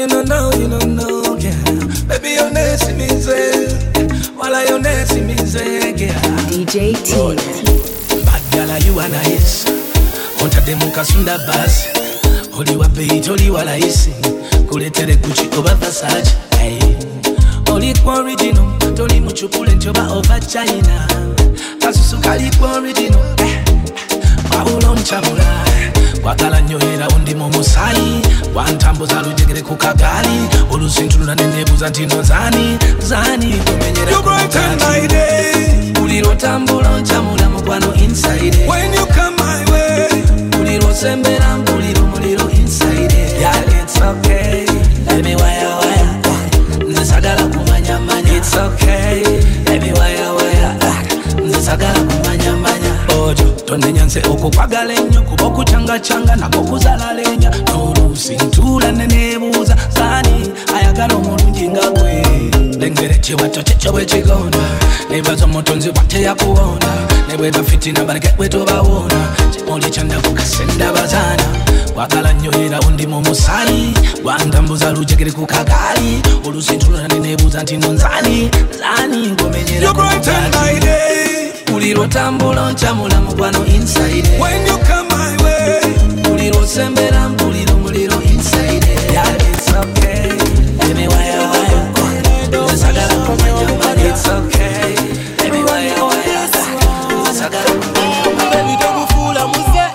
you don't know, yeah. Baby, you're nice me, while you're nice me, yeah. DJ T. Bad girl, you are nice. Onta de mukasunda basi. Oli wa beat, oli wa laisi. Kuletere Gucci over Versace. Hey. Oli kwa original. Toli muchukule njoba over China. Kasusu kali kwa original. Paulo nchamula. Wakala nyohera undi momusai. Wantambuza lujegere kukagali. Olusinchuluna nenebuza ntino zani. You brighten my day. Uliro tambula nchamula mkwano inside. When you come my way. Uliro sembera muliro inside. Yeah, it's okay. Baby, wire. Nzisagala kumanya. It's okay. Baby, wire. Nzisagala kumanya. Ojo, tonde nyanse oko kwagala ennyo kuba okuchanga nako kuzala lenya n'oluusi ntula nenebuuza zani ayagala omulungi nga gwe lengere kiwato kyekyo bwe kigonda nebaza omutonzi bwateyakuwonda ne bwe bafitina baleke bwe tubawona kimuli kyandaku kasenda bazaana wagala nnyo era undi mu musayi wantambuza lujegere ku kagaali oluusi ntula nenebuuza nti no nzani ngomenyera uliro tambula nchamula mkwano inside. When you come my way, uliro sembera muliro inside. Yeah, it's okay. Baby, wire. Nzisagala kumanya. It's okay. Baby, wire. Nzisagala kumanya. Baby, don't fool amuze.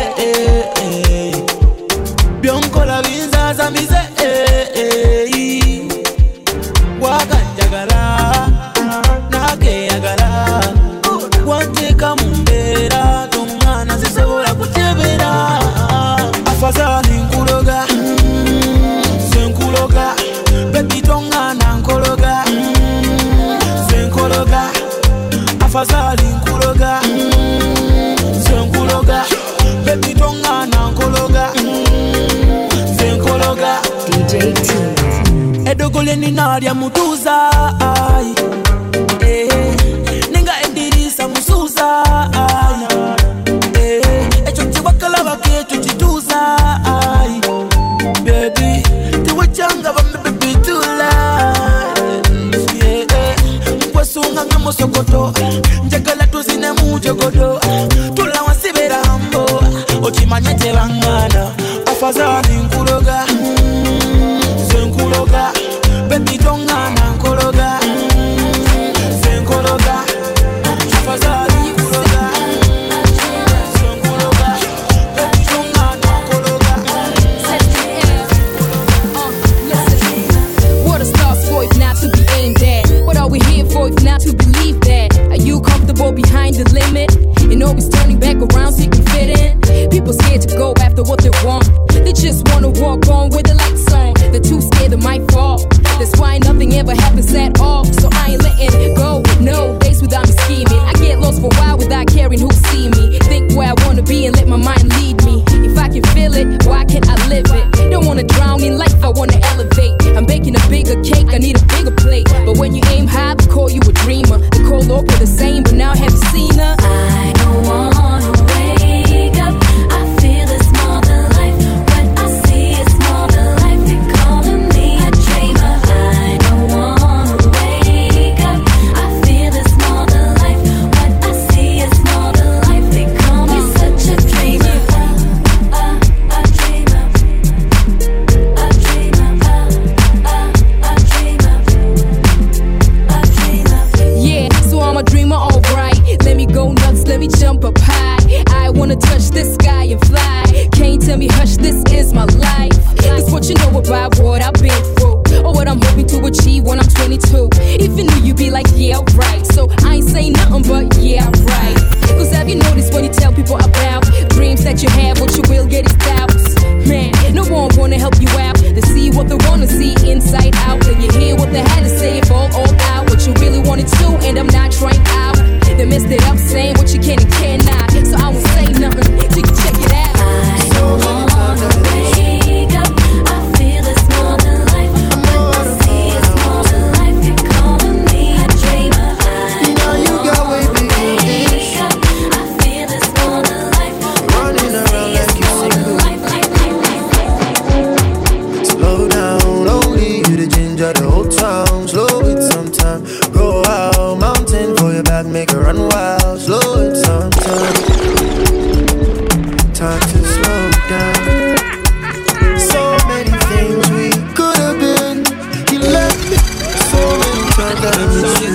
Bionkola bizaza mize. Wakanjagala. Nake yagala. Wanteka mumbera tumwana zisobola kutebera afazali nkuloga senkuloga baby tongana nkologa senkologa afazali nkuloga senkuloga baby tongana nkologa senkologa DJ T. edogole ninalya mutuza ai musuza echo chibakala bakecho chituza baby tiwachanga baby tula mkwesunga ngamosokoto njagala tuzine mujogodo tula wasibera hambo ochimanya tebangana afazali nkuloga senkuloga baby tongana nkologa senkologa not to believe that. Are you comfortable behind the limit? And always turning back around so you can fit in. People scared to go after what they want. They just wanna walk on with the lights on. They're too scared they might fall. That's why nothing ever happens at all. So I ain't letting go. No days without me scheming. I get lost for a while without caring who see me. Think where I wanna be and let my mind lead me. If I can feel it, why can't I live it? Don't wanna drown in life, I wanna elevate. I'm baking a bigger cake, I need a bigger plate. But when you aim high, they call you a dreamer. They call Oprah the same, but now have you seen her? I don't wanna wake up. I feel it's more than life. What I see is more than life. They're calling me a dreamer. I don't wanna wake up. I feel it's more than life. What I see is more than life. They call me such a dreamer. A dreamer. A dreamer. A dreamer. A dreamer. Yeah, so I'm a dreamer, alright. Let me go nuts, let me jump up high. I wanna touch the sky and fly. Can't tell me hush, this is my life. That's what you know about what I've been through, or what I'm hoping to achieve when I'm 22. If you knew, you'd be like, yeah, right. So I ain't saying nothing but yeah, right. Cause have you noticed when you tell people about dreams that you have, what you will get is doubts? Man, no one wanna help you out. They see what they wanna see inside out. And you hear what they had to say, if all out. What you really wanted to, and I'm not trying out. They messed it up, saying what you can and cannot. So I won't say nothing till you check it out. I don't wanna wake up. I feel it's more than life. What I see is more than life. They're calling me a dreamer. I don't wanna wake up. I feel it's more than life. Running around like you single. Slow down. time to slow down. So many things we could have been. You left me so many times that I miss you.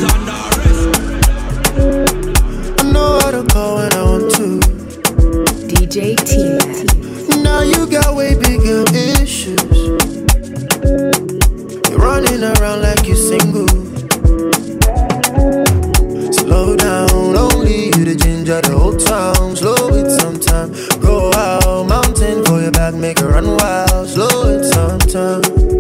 I know how to call when I want to. DJ T-Man. Now you got way bigger issues. You're running around like you're single. Slow down, only you the ginger the whole town. Slow it sometime, go out, mountain for your back, make her run wild. Slow it sometime,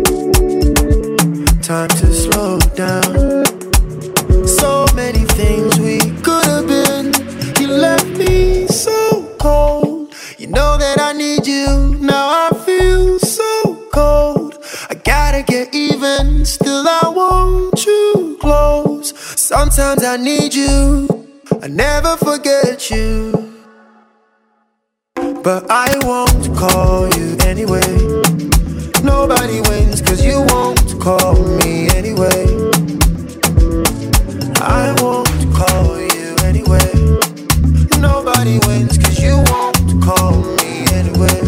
time to slow down. So many things we could have been. You left me so cold. You know that I need you, now I feel so cold. I gotta get even, still I want you close. Sometimes I need you, I never forget you. But I won't call you anyway. Nobody wins cause you won't call me anyway. I won't call you anyway. Nobody wins cause you won't call me anyway.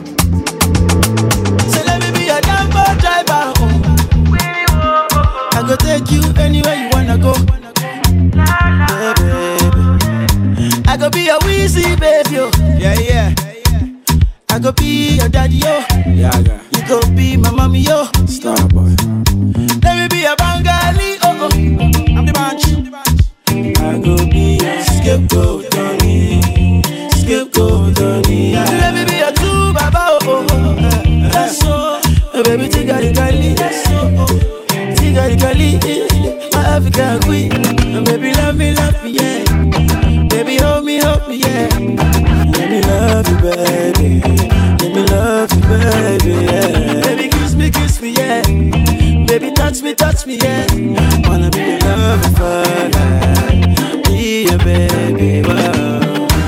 So let me be a Lambo driver. I go take you anywhere you wanna go. Baby. I go be your Weezy baby, yo. Yeah. I go be your daddy, yo. Yeah. You go be my mommy, yo. Star boy. Let me be a Bengali, oh. I'm the bunch. I go be your scapegoat, Donny. Scapegoat, Donny. Let me be your true baba, oh. That's so. Baby, Tigari, that's so. Tigari, my African queen. Baby, love me, yeah. Baby, hold me, yeah. Let me love you, baby. Let me love you, baby, yeah. Baby, kiss me, yeah. Baby, touch me, yeah. Wanna be your lover forever. Be your baby, wow.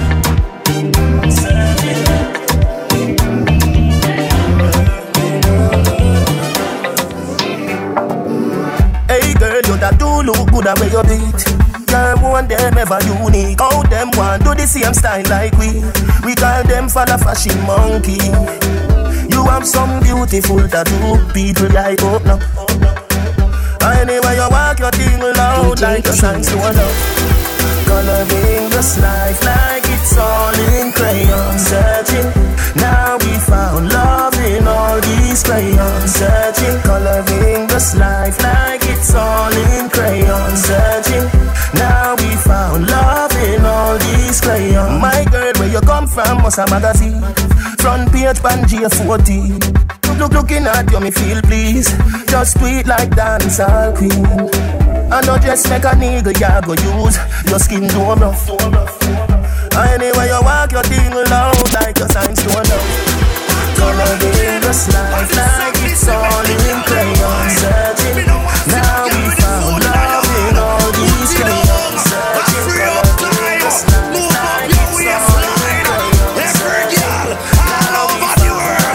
Hey girl, you that do look good at where you beat. Girl, one them ever unique. How them want do the same style like we. We call them for the fashion monkey. You have some beautiful tattoo. People like up now. Anyway you walk your thing loud like a sign to a love. Coloring this life like it's all in crayon. Searching, now we found love in all these crayons. Searching, coloring this life like it's all in crayon. Searching, now we found love in all these crayons. My girl, where you come from, Musa magazine. Front page, Pangea 40. Looking at you, me feel please. Just tweet like dancehall queen. I know just make a nigga, ya go use your skin do rough. Anyway you walk your thing loud like your signs to love. Coloring this life like it's all in crayon. Searching, now we found love in all these crayons. Searching, coloring this life like it's all in crayon. Every girl all over the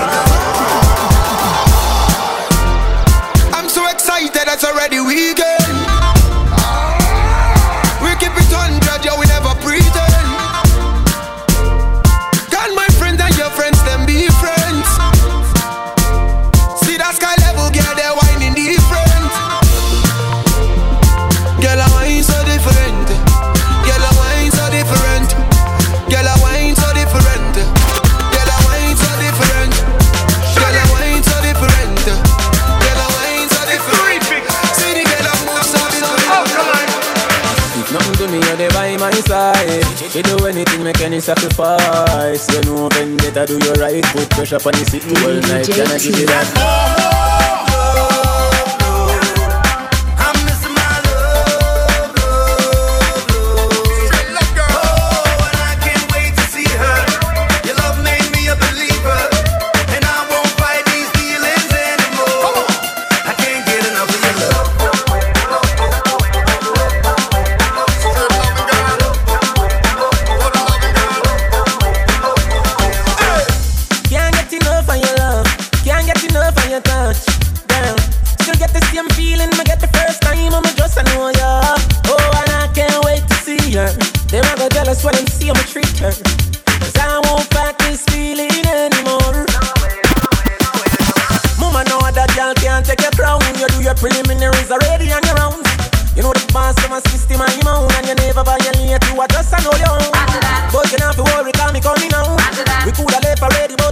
world. I'm so excited, it's already weekend. You do anything, make any sacrifice. You know vendetta, do you right. Put pressure on the city all night. Can I give you that?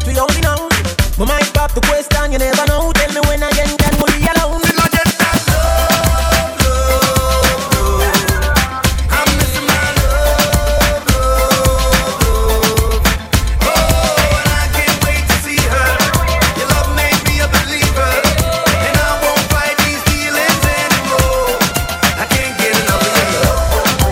but we only know. My mind pop the question, you never know. Tell me when again can we be alone? We not get that love, love, love. I'm missing my love, love. Oh, and I can't wait to see her. Your love made me a believer, and I won't fight these feelings anymore. I can't get enough of your love.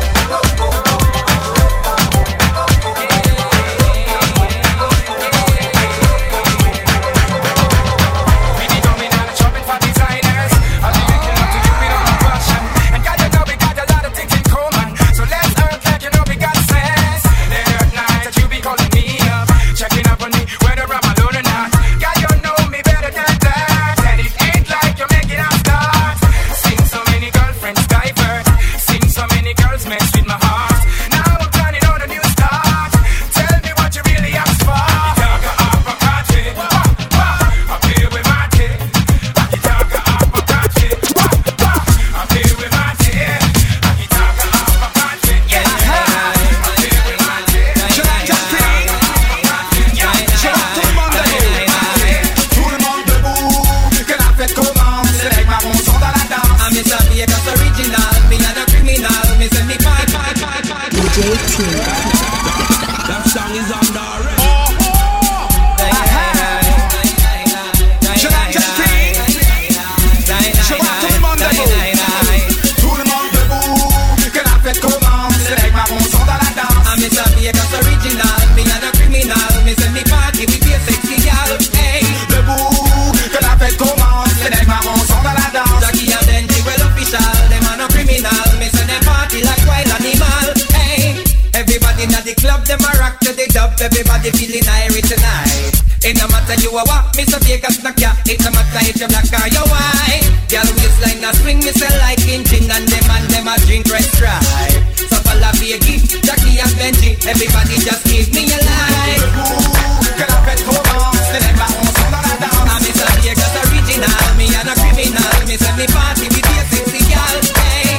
Everybody feeling irie tonight. It no matter you a what, Mr. Vegas knock ya. It no matter if you black or you white. Girl waistline a swing, me say like engine, and them a drink red stripe. So follow Biggie, Jackie and Benji. Everybody just give me a light. Que la fête commence, c'est les marrons sont dans la danse. I'm Mr. Vegas original, me and a criminal. Me say me party with a sexy girl. Hey.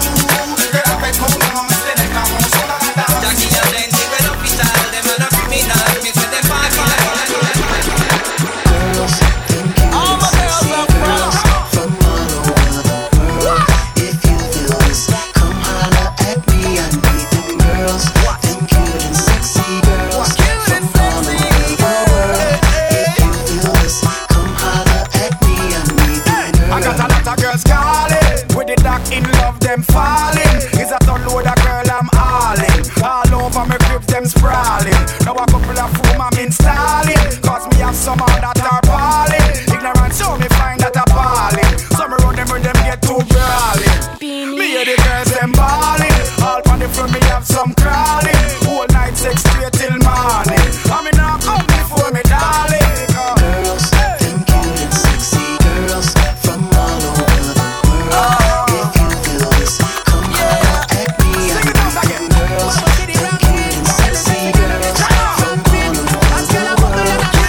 Que la fête commence, c'est les marrons sont dans la danse. Jackie and Benji, well official, them and a criminal. Me say them party like Girls think you All my girls are girls from all over the world. If you feel this, come holler at me. I need them girls, them cute and sexy girls from all over the world. If you feel this, come holler at me. I need them girls. I got a lot of girls calling, with the doc in love, them falling. Is a ton load of girl I'm hauling. All over my crib, them sprawling. Now a couple of foam I'm installing, cause me have some out that are balling. Ignorant show me find that appalling. Some around them when them get too brawling. Me hear the girls them balling. All on the front me have some crawling. Whole night sex straight till morning. I mean now come before me darling. Girls, them cute and sexy girls from all over the world. If you feel this, come holler at me. I need them girls, them cute and sexy girls from all over the world.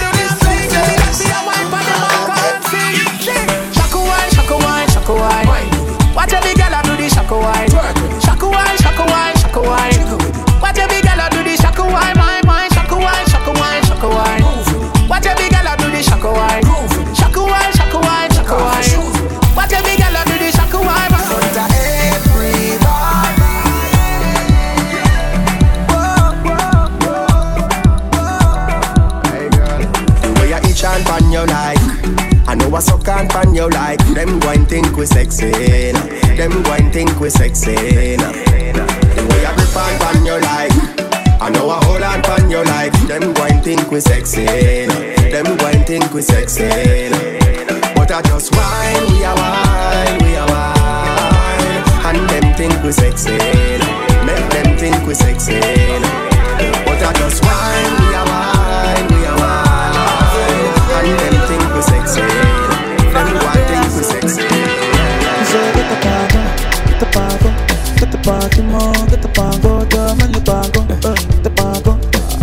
Shaka wine, shaka wine, shaka wine. Watch every girl do the shaka wine. Shaka wine, shaka wine, shaka wine. Watch every girl do the shaka wine, my shaka wine, shaka wine, shaka wine. Watch every girl do the shaka wine. Shaka wine, shaka wine, shaka wine. Watch every girl do the shaka wine. Hey girl, the way you itch and pan you like, I know I suck and pan you like. Them go and think we sexy, nah. Them go and think we sexy, nah. The way you grip and pan you like, I know I hold and pan you like. Them go and think we sexy, nah. Them go and think we sexy, nah. But I just whine, we are wine, and them think we sexy, nah. Make them think we sexy, nah. But I just whine, we are wine, and them think we sexy. Them one think we sexy. So get the pago, get the pago, get the party more, get the pago, dame el pago, the pago.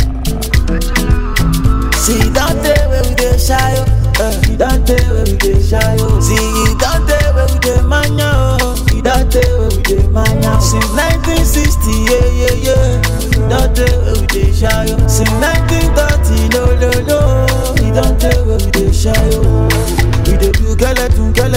See that day where we dey shy, that day where we dey shy. See that day where we dey mania, that day where we dey mania. Since 1960, yeah. That day where we dey shy. Since 1930, no.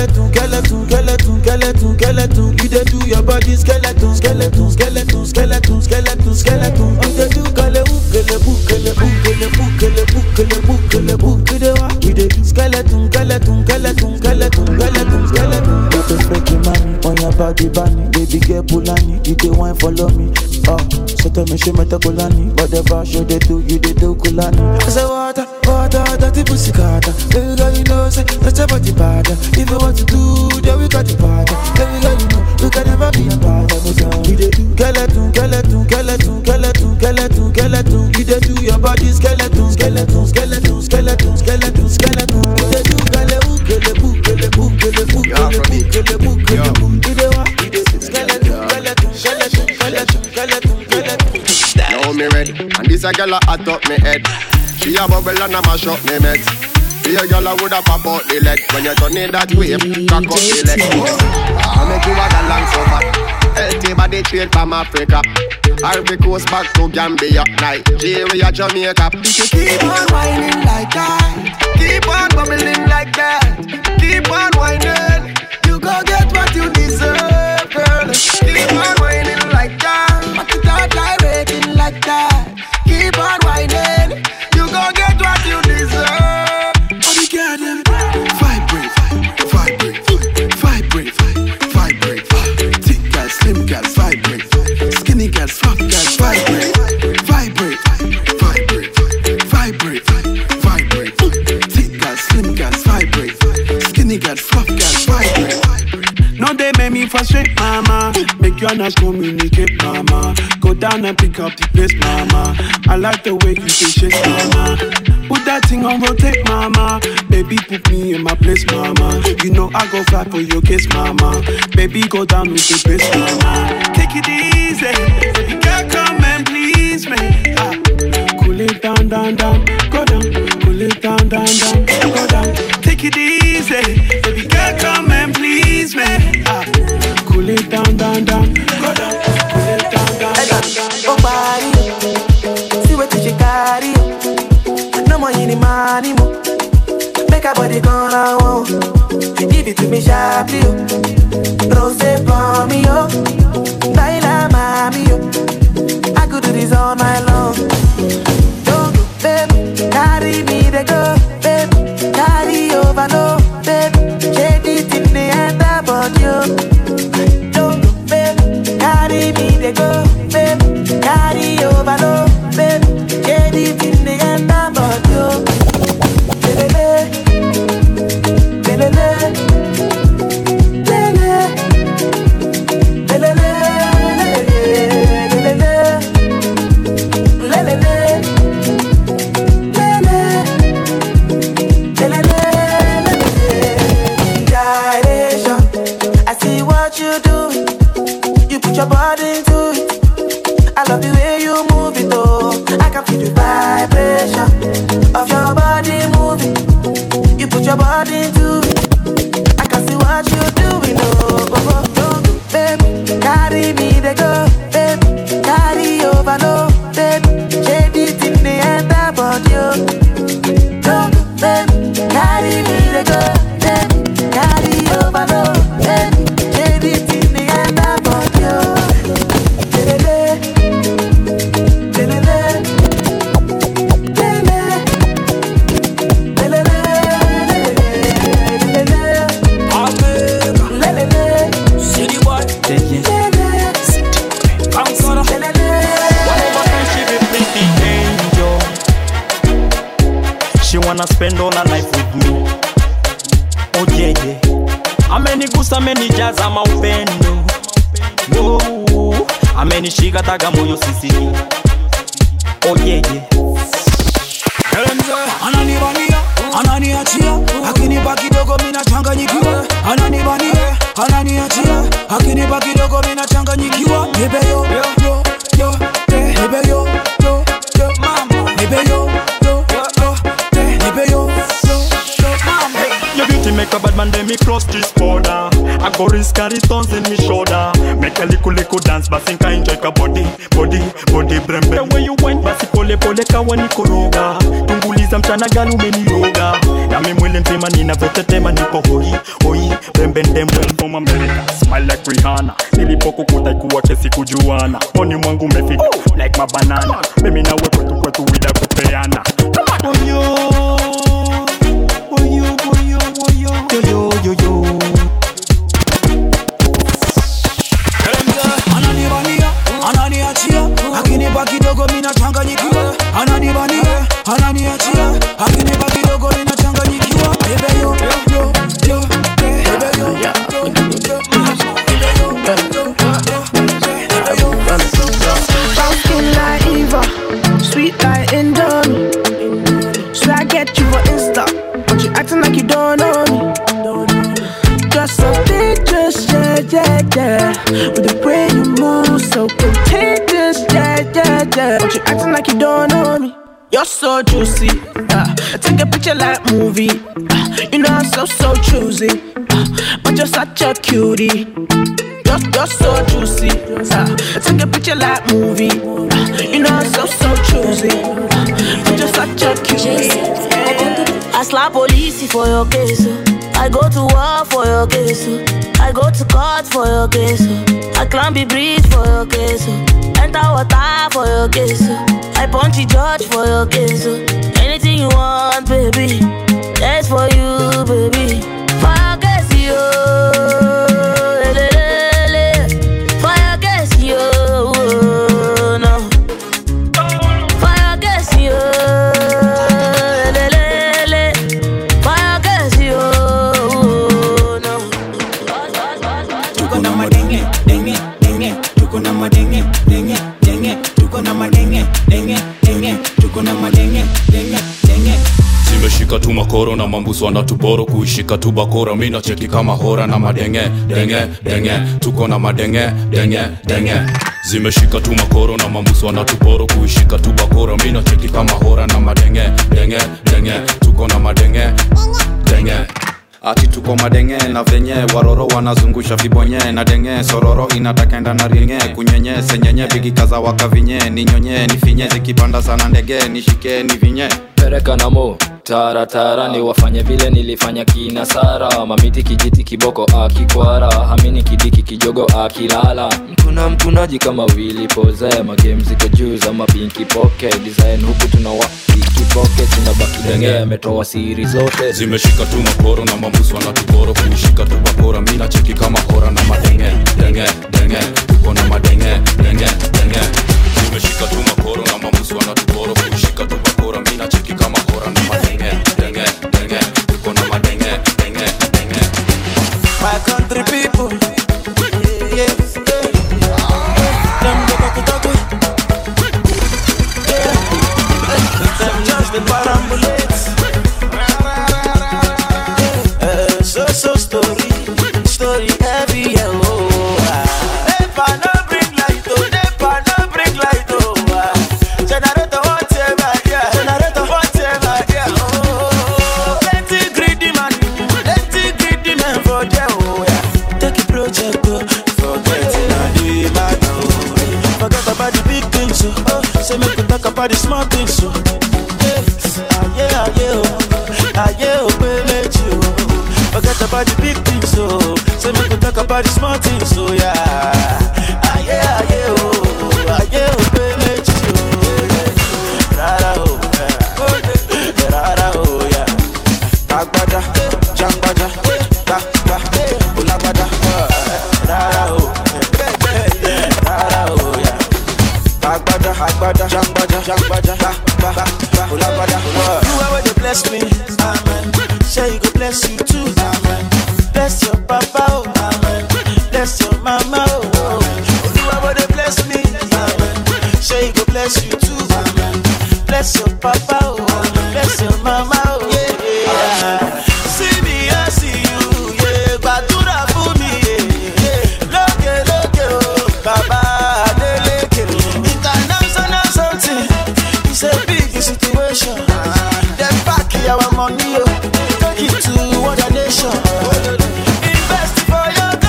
skeleton, skeleton, skeleton, skeleton, skeleton. You dey do your body skeleton, skeleton, skeleton, skeleton, skeleton, skeleton. You dey do kalebu, kalebu, kalebu, kalebu, kalebu, kalebu, kalebu. You dey do skeleton, skeleton, skeleton, skeleton, skeleton, skeleton. You dey freaky money on your body, bunny. Baby girl Pulani, you dey wine follow me. Oh, so tell me she meta Kulani. Whatever show they do, you dey do Kulani. I say water, water, dirty pussy carter. Baby girl, you know say that's your body bad. If you want to do, then we got the party. Baby girl, you know you can never be a bad. You dey do skeleton, skeleton, skeleton, skeleton, skeleton, skeleton. You dey do your body skeleton, skeleton, skeleton, skeleton, skeleton, skeleton. You dey do kalebu, kalebu, kalebu, kalebu, kalebu, kalebu, kalebu. You dey what? You dey skeleton, skeleton, skeleton, skeleton, skeleton, skeleton. Now me ready, and this a girl a hot up me head. She a bubble and a mash up me meds. Be a girl a woulda pop out the leg. When you turn in that way, cock up the leg. I make you a galang so fat. Healthy body straight from Africa. Ivory Coast back to Gambia, Nigeria, Jamaica. You keep on whining like that, keep on bubbling like that, keep on whining. You go get what you deserve, girl. Keep on whining like that, but you start gyrating like that. Keep on whining. You go get what you deserve. All the girls them vibrate, vibrate, vibrate, vibrate. Thick girls, slim girls, vibrate. Skinny girls, fluff girls, vibrate, vibrate, vibrate, vibrate, vibrate. Thick girls, slim girls, vibrate. Skinny girls, fluff girls, vibrate. No, they make me frustrate, mama. Make your nice communicate, mama. Go down and pick up the pace, mama. I like the way you say shit, mama. Put that thing on rotate, mama. Baby, put me in my place, mama. You know I go fly for your kiss, mama. Baby, go down with the pace, mama. Take it easy, baby girl, come and please me. Cool it down, down, down, go down. Cool it down, down, down, go down. Take it easy, baby girl, come and please me. Cool it down, down, down, go down. Cool it down, down, down, down. Oh, body, see what you carry. No more any money, mo. Make a body gonna want. Give it to me sharply, rose for me, yo. Baila mami, yo. I could do this all night long. Don't go, baby, carry me, they go, baby, carry over, no, baby. Shade it in the end about you. Don't go, baby, carry me, they go, baby, carry over, no, baby. Shade it in the end about you. Lelele, lelele, lelele, lelele, lelele, lelele, lelele. Gyration, I see what you do. You put your body into it. I love the way you move it, oh. I can feel the vibration of your body moving. You put your body into it. I can see what you're doing, oh, oh, oh, oh. Baby, carry me, they go, baby, carry over, no, baby. Shade it in the end about you. Go, baby, carry me, they go, baby, carry over, no, baby. Shade it in the end about you. Lelele, lelele, She wanna spend all her life with me. Oh yeah, yeah. Amenigusa, amenijaza maupendo. Oh, amenishika taga moyo sisiki. Oh yeah, yeah. Ananibania, ananiachia, akinipa kidogo mina changanyikiwa. Ananibania, ananiachia, akinipa kidogo mina changanyikiwa. Nebe yo, yo, yo, nebe yo, yo, yo, mama. Nebe yo, yo, yo, nebe yo, yo, yo, mama. Your beauty make a bad man, then me cross this border. I go risk carry tons in me shoulder. Make a little dance, but think I enjoy ka body brembe. The way you went, basi pole kawa niko roga. Tunguliza mchana gani umeniroga. Na mimi mwili mzima ninavyotetema niko hoi brembe ndembe from America. Smile like Rihanna. Nilipokukuta ikuwa kesi kujuana. Moni mwangu umefika like mabanana. Mimi nawe kwetu wila kupeana. Boyo. Ananiachia, akinipa kidogo mimi nachanganyikiwa. Ananibania, ananiachia, akinipa kidogo mimi nachanganyikiwa. Baby yo, baby yo. Brown skin like Eva, sweet like Indomie. Should I get you for Insta? But you acting like you don't know me. Just so dangerous, yeah. With the way you move, so contagious, yeah. But you acting like you don't know me. You're so juicy, I take a picture like movie. You know I'm so choosy, but you're such a cutie. You're so juicy, I take a picture like movie. You know I'm so choosy, but you're such a cutie. I slap police for your case. I go to war for your case. I go to court for your case. I climb the bridge for your case. Enter water for your case. I punch the judge for your case. Anything you want, baby, that's for you, baby. For your case, yo. For your case, yo. No. For your case, yo. Zimeshika tu makoro na mambuso anatuboro kuishika tu bakora mina cheki kama hora na madenge tuko na madenge Zimeshika tu makoro na mambuso anatuboro kuishika tu bakora mina cheki kama hora na madenge tuko na madenge Ati tuko madenge na venye waroro wanazungusha vibonye na denge sororo inatakenda na ringe kunyenye senyenye bigi kaza wakavinye ninyonye nifinye zikipanda sana ndege nishike nivinye pereka na mo tara ni wafanye vile nilifanya kina Sara mamiti kijiti kiboko akikwara hamini kidiki kijogo akilala mkunaji kama Willy Pose magames ziko juu za mapinki pocket design huku tunawa pinki pocket tunabaki denge ametoa siri zote Zimeshika tu makoro na mambuso anatuboro kuishika tu bakora mina cheki kama hora na madenge tuko na madenge Zimeshika tu makoro na mambuso anatuboro kuishika tu bakora mina cheki kama hora na madenge tuko na madenge My country people, yes, them go back to Togo. Them just the parambulates. So story heavy, Never no bring light, Generator whatever, yeah. Plenty greedy man for them, Take a project, forget it, forget about the big things, say make we talk about the small things, forget about the big things, say make we talk about the small things, Agbada, jangbada, ulabada, agbada, jangbada, ulabada. You are where they bless me, amen. Say you go bless you too, amen. Bless your papa, oh, amen. Bless your mama, oh. You are where they bless me, amen. Say you go bless you too, amen. Bless your papa, oh, bless your mama, oh, yeah. See me, I see you, yeah. Badura for me, yeah. Look, oh, Baba. International something, it's a big situation. Them back our money, take it to other nation. Invest for your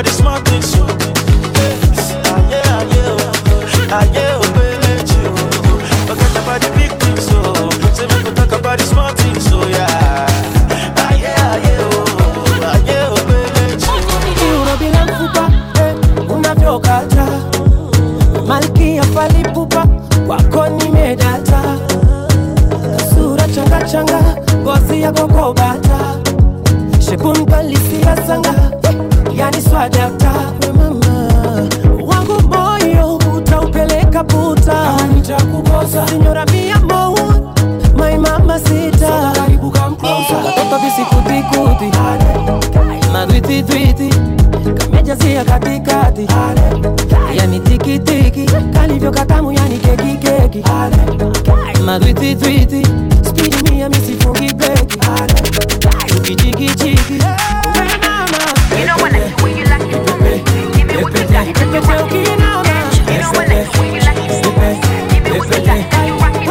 about the smart things, so. Yeah, baby, you. Forget about the big things, so. Say we could talk about the small things, so yeah. Unavyokata malkia falipupa wako nimedata sura changa changa ngozi ya kokobata shekungalisia sanga yani swadata mama wangu moyo utaupeleka puta nitakukosa sinyora mia moja my mama sita karibu come closer katoto bisikuti kuti madwiti twiti kamejazia katikati yani tiki tiki kalivyo katamu yani keki keki madwiti twiti speedy mia misifungi breki chiki chiki you know what I like when you like it give me what you got and you rock it you know what I like when you like it give me what you got and you rock it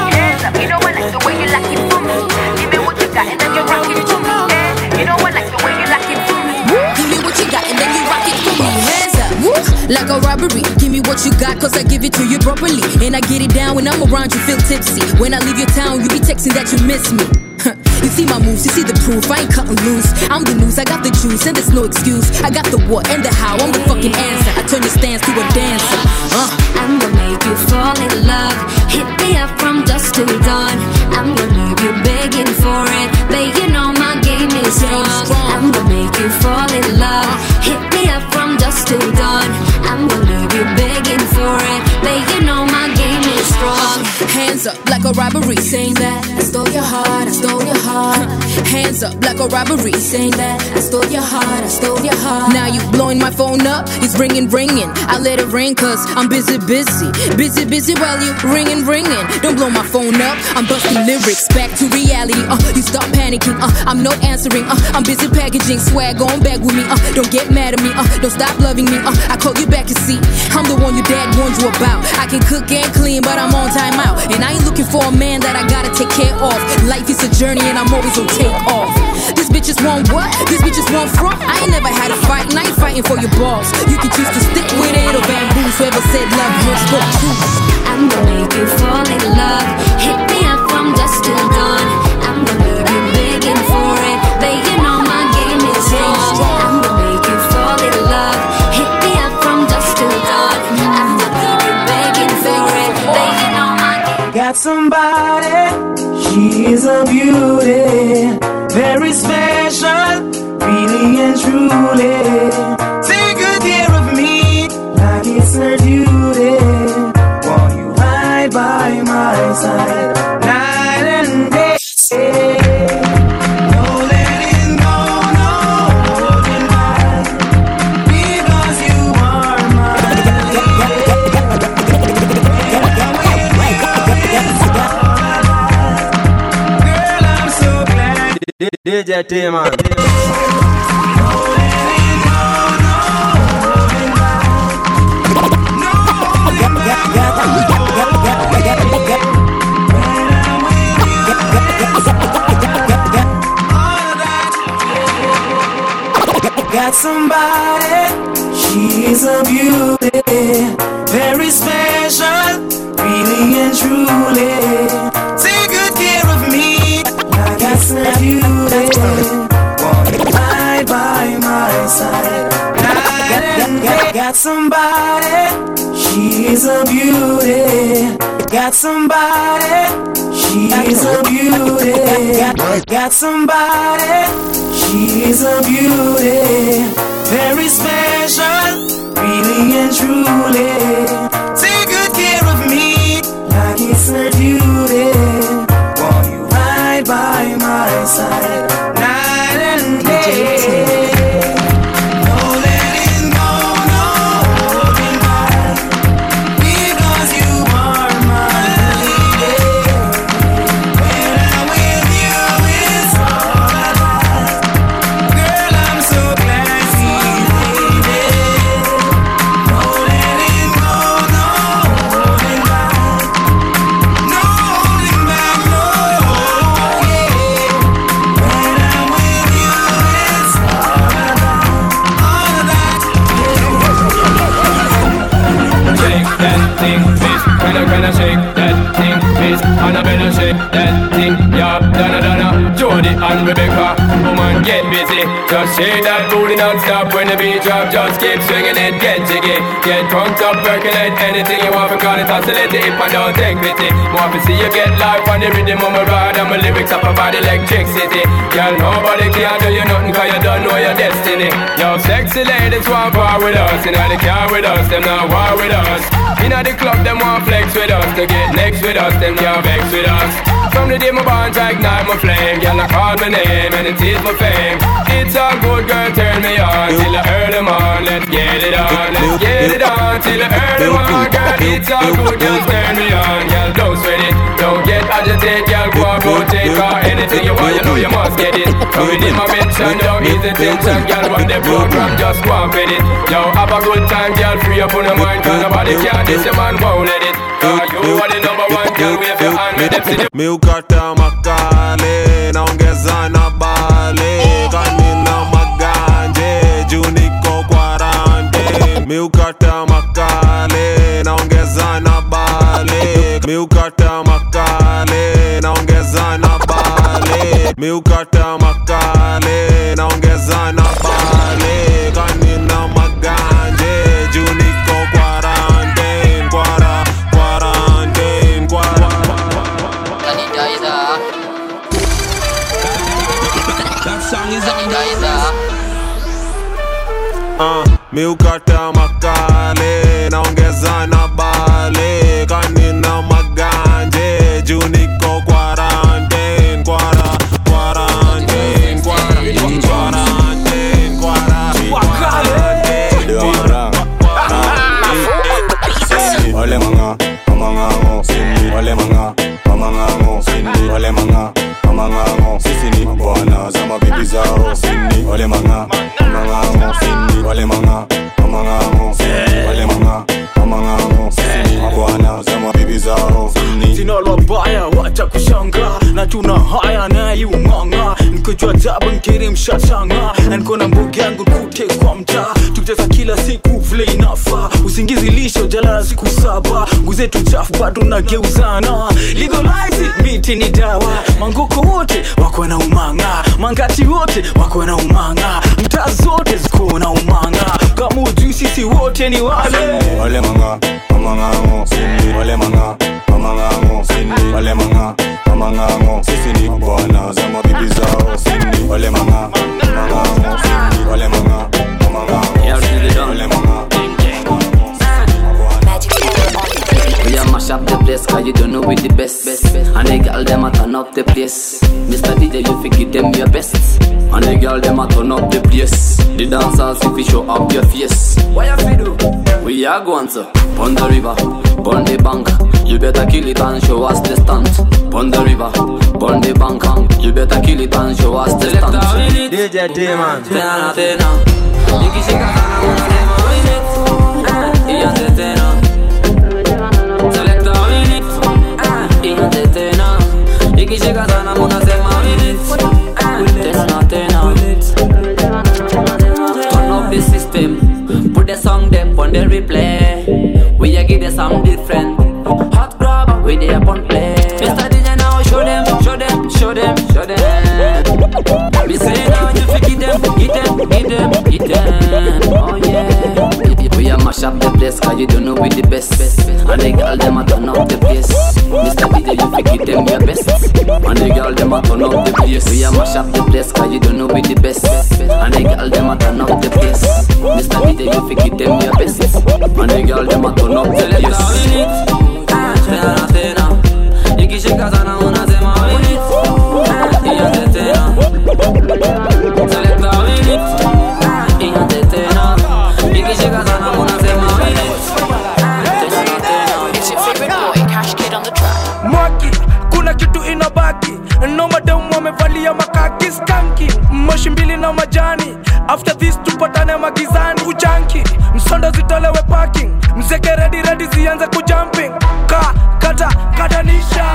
you know what I like the way you like it for me give me what you got and then you rock it for me you know what I like the way you like it for me give me what you got and then you rock it for me hands up like a robbery give me what you got cause I give it to you properly and I get it down when I'm around you feel tipsy when I leave your town you be texting that you miss me you see my moves, you see the proof, I ain't cutting loose I'm the news, I got the juice, and there's no excuse I got the what and the how, I'm the fucking answer I turn your stance to a dancer I'm gonna make you fall in love Hit me up from dusk till dawn I'm gonna leave you begging for it But you know my game is strong I'm gonna make you fall in love Hit me up from dusk till dawn I'm gonna leave you begging for it But you know my game is strong Hands up like a robbery Saying that I stole your heart, I stole your heart Hands up like a robbery Saying that I stole your heart, I stole your heart Now you blowing my phone up It's ringing, ringing I let it ring cause I'm busy, busy Busy, busy while you ringing, ringing Don't blow my phone up I'm busting lyrics back to reality You stop panicking I'm not answering I'm busy packaging swag on back with me Don't get mad at me Don't stop loving me I call you back and see I'm the one your dad warned you about I can cook and clean but I'm on time out And I ain't looking for a man that I gotta take care of Life is a journey and I'm always on take off These bitches want what? These bitches want front? I ain't never had a fight and I ain't fighting for your balls You can choose to stick with it or bamboos Whoever said love hurts for truth I'm gonna make you fall in love Hit me up from dusk till dawn I'm gonna leave you begging for it But you know my game is strong I'm gonna make you fall in love Hit me up from dusk till dawn I'm gonna leave you begging for it But you know my game Got somebody, she is a beauty Very special, really and truly Take good care of me, like it's her duty Want you right by my side, night and day No letting go, no holding back Because you are my DJ T-Man Got somebody, she's a beauty Very special, really and truly Take good care of me like it's her duty Want you right by my side night and day Got somebody, she's a beauty Got somebody, she's a beauty Got somebody, she's a beauty Very special, really and truly Take good care of me like it's her duty Want you right by my side night and day No letting go, no holding back Because you are my lady When I'm with you it's all I want Girl, I'm so glad you made it No letting go, no holding back No holding back, no, yeah When can I shake that thing, Miss Annabella, shake that thing, yeah, Donna, Jody and Rebecca, woman get busy, just shake that booty non-stop when the beat drop, just keep swinging it, get jiggy, get drunk up, percolate anything you want, because it oscillate if I don't take pity, want to see you get life on the rhythm of my ride, and my lyrics up about electricity, girl, nobody can do you nothing, cause you don't know your destiny, yo, sexy ladies want war with us, inna the car with us, them not war with us, inna the club, them want flex with us, to get next with us, them can't vex with us, from the day my bonds I ignite my flame, girl, I call my name, and it is my fame, it's a good girl, turn me on, till I earn them on, let's get it on, let's get it on, till I earn them on, girl, it's a good girl, turn me on, girl, don't sweat it, don't get agitated, girl, go and rotate, cause anything you want, you know you must get it, coming in my mention, don't ease the tension, girl, run the program, just go and fit it, yo, have a good time, girl, free up on your mind, cause nobody can diss your man, won't let it, cause you are the number one, girl, wave your hand, with them see the Miukata makale, naongeza na bale, kanina maganje, juniko quarantine. Miukata makale, naongeza na bale, miukata makale, naongeza na bale, miukata makale, naongeza na bale, kanina maganje, juniko quarantine, quarantine, That song is miukata makale, naongeza na bale, kanina maganje, juniko quarantine, quarantine, quarantine, Ole manga, amangango, ole manga, amangango, ole manga, amangango, sisini, bwana zama bibi zao, sini, ole manga, amangango, ole manga, amangango, ole manga, amangango, sisini, bwana zama bibi zao, sini. Sina wabaya, wacha kushanga, na tuna haya na yu manga, nikojua tabu nkiri mshachanga, na niko na mbugi yangu kute kwa mta, tukiteza kila siku vile inafa, usingizi lisho jalala siku 7, nguzetu chafu bado nageuzana, legalize it, miti ni dawa, mangoko wote wako na umanga, mangati wote wako na umanga, mtaa zote ziko na umanga, kama ujui sisi wote ni wale. Ole manga, amangango, ole manga, amangango, ole manga, amangango, sisini, bwana zama bibi zao, sini, ole manga, amangango, ole manga, amangango, ole manga. We a mash up the place, cause you don't know we the best. And the girl them a turn up the place. Mr. DJ, you fi give them your best. And the girl them a turn up the place. The dancers if you show up your face. What you fi do? We are going to on the river, on the bank. You better kill it and show us the stunt. On the river, on the bank. You better kill it and show us the stunt. DJ T-Man. Tena, tena. Ikishika sana unasema win it. Ianze tena. Selecta win it. Ianze tena. Ikishika sana unasema win it. Tena, tena. Turn up the system. Put the song them on the replay. We a give the song different. Hot grab, we dey upon play. Mr. DJ now show them, show them, show them, show them. Me say now you fi give them, give them, give them, give them. Oh yeah. We a mash up the place, cause you don't know we the best. And the girl them a turn up the place. Mr. DJ you fi give them your best. And the girl them a turn up the place. We a mash up the place, cause you don't know we the best. And the girl them a turn up the place. Mr. DJ you fi give them your best. And the girl them a turn up the place. Tena, tena. Ikishika sana unasema win it. Ianze tena. Selecta win it. Ianze tena. Ikishika sana unasema win it. Tena, tena. It's your favorite boy, Cash Kid on the track. Mwaki, kuna kitu inabaki. No madam wamevalia makaki skanki. Moshi mbili na majani. After this tupatane magizani. Kujanki, msondo zitolewe parking. Mzeke ready zianze kujumping. Katanisha.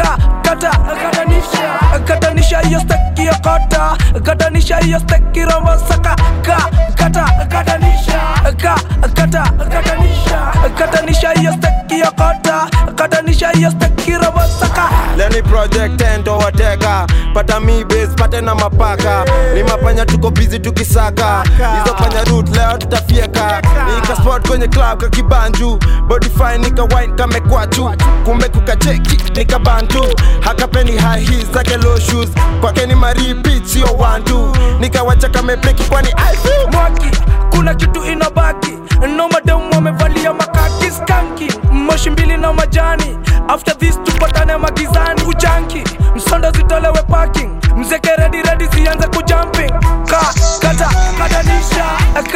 Katanisha hiyo steki ya kota. Katanisha hiyo steki rombo saka. Katanisha. Katanisha hiyo steki hiyo kota, katanisha hiyo steki robo saka. Lenny project endo wateka, pata mi base pate na mapaka. Ni mapanya tuko busy tukisaka, hizo panya root leo tutafieka. Nika spot kwenye club kakibanju, body fine nika wine kamekwachu. Kumbe kukacheki nika bantu, hakapeni high heels zake low shoes. Kwake ni maripi sio wantu, nika wacha kamepeki kwani I feel mwaki. Kuna kitu inabaki, no madam wamevalia makaki skanky. Moshi mbili na majani, after this tupatane magizani. Kujanki, msonda zitolewe parking. Mzeke ready zianze kujumping. Katanisha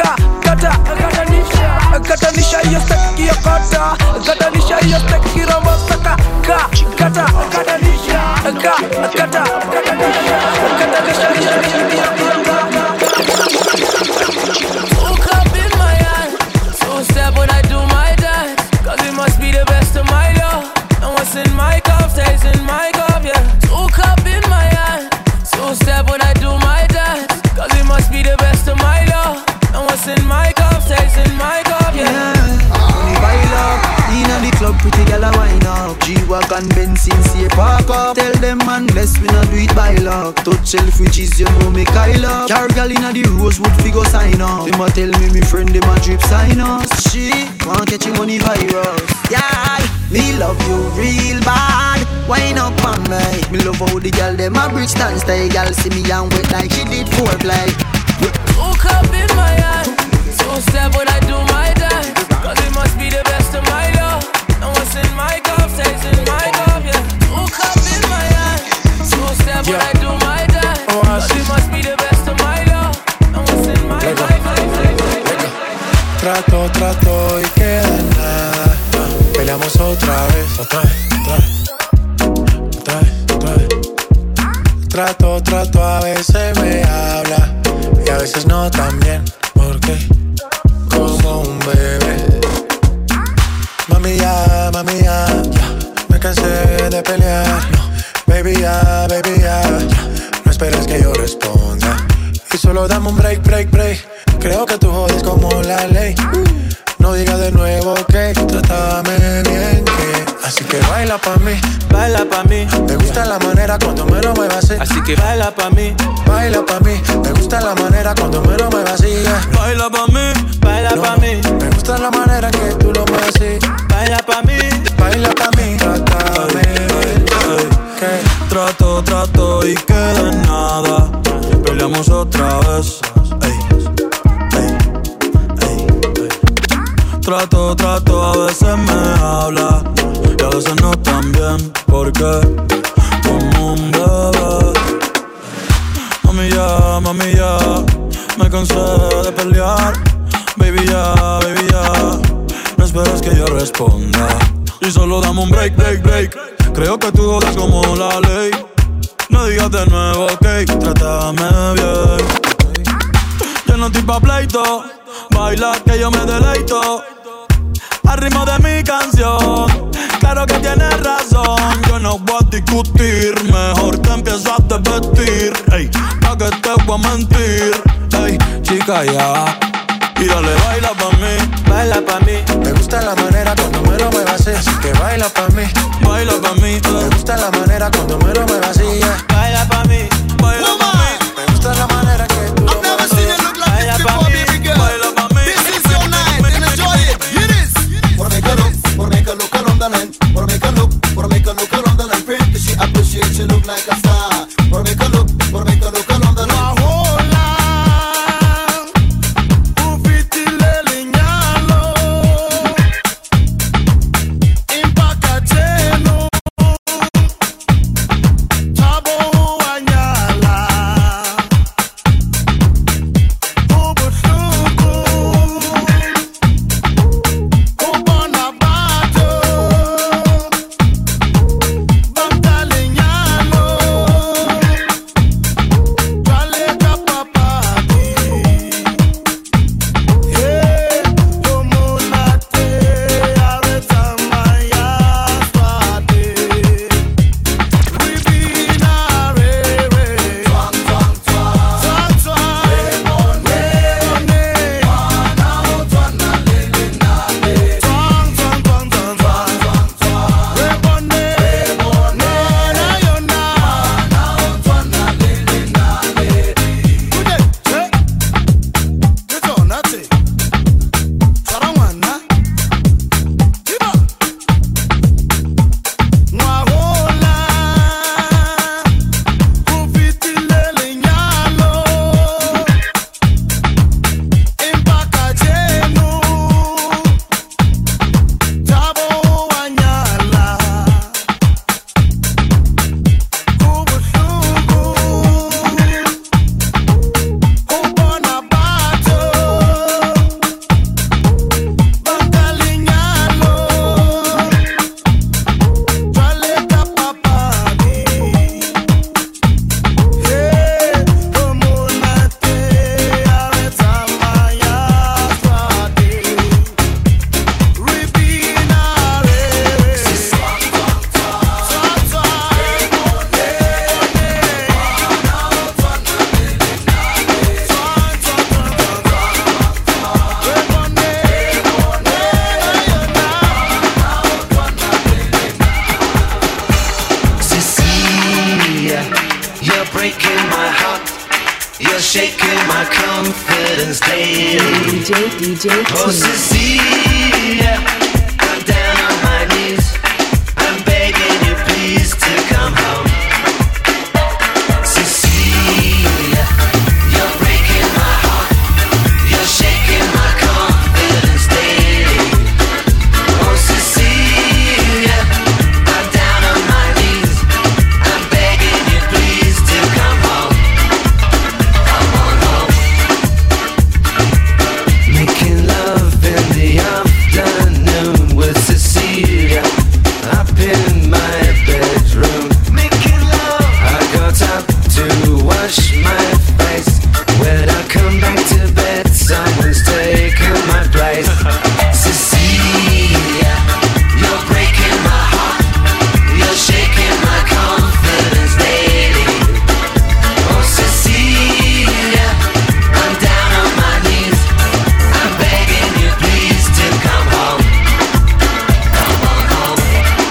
katanisha hiyo steki ya kota, katanisha hiyo steki robo saka. Katanisha Woke up in my hand, so step when I do my dance, cause it must be the best of my love. And what's in my cup stays in my cup, yeah. Woke up in my hand, so step when I do my dance, cause it must be the best of my love. And what's in my cup stays in my cup, yeah. Money pile up, inna the club, pretty girl a wine up. G-Wagon, Benzine, say park up. Tell them man, bless we not do it by luck. Touch Selfridges, you know me Kyle up. Car girl inna the Rosewood, figure sign up. Them a tell me friend, them a drip sign us. She want catch you money virus. Yeah, me love you real bad. Wine up on me. Me love how the girl them a bridge dance. The girl see me and wet like she did foreplay. Woke up in my hand, so step when I do my dance, cause it must be the best of my love. And what's in my cup stays in my cup, yeah. Woke up in my hand, so step when I do my dance, cause it must be the best of my love. And what's in my Trato y queda nada. Peleamos otra vez. Trato, a veces me habla y a veces no tan bien, porque como un bebé. Mami ya, me cansé de pelear. Baby ya, no esperes que yo responda. Y solo dame un break. Creo que tú jodes como la ley. No digas de nuevo que trátame bien, que así que baila pa' mí. Me gusta la manera cuando me lo muevas así. Así que baila pa' mí. Me gusta la manera cuando me lo muevas así. Baila pa' mí. Me gusta la manera que tú lo muevas así. Baila pa' mí. Trátame bien, que Trato y queda en nada. Peleamos otra vez. Trato, a veces me habla y a veces no tan bien, porque como un bebé. Mami ya, me cansé de pelear. Baby ya, no esperes que yo responda. Y solo dame un break. Creo que tú jodas como la ley. No digas de nuevo, ok, trátame bien. Yo no estoy pa' pleito, baila que yo me deleito. Al ritmo de mi canción, claro que tienes razón. Yo no voy a discutir, mejor te empiezas a vestir. Ey, pa' que te voy a mentir. Ey, chica ya, y dale, baila pa' mí. Me gusta la manera cuando me lo muevas así. Así que baila pa' mí. Me gusta la manera cuando me lo muevas así, yeah. Baila pa' mí. Me gusta la manera que tú lo muevas así. Baila pa' mí. This is your night, and enjoy it. Hear this. Wanna make her look around the line. Wanna make her look around the line. Pretty, she appreciate, she look like a star. Wanna make her look around the line. Impacateno, Tabo confidence daily. DJ Oh, Cecilia, I'm down on my knees. I'm begging you please to come home. Cecilia, you're breaking my heart. You're shaking my confidence daily. Oh, Cecilia, I'm down on my knees. I'm begging you please to come home. Come on home. Making love in the afternoon with Cecilia up in my bedroom. Making love. I got up to wash my face. When I come back to bed, someone's taken my place. Cecilia, you're breaking my heart. You're shaking my confidence daily. Oh, Cecilia, I'm down on my knees. I'm begging you please to come home. Come on home.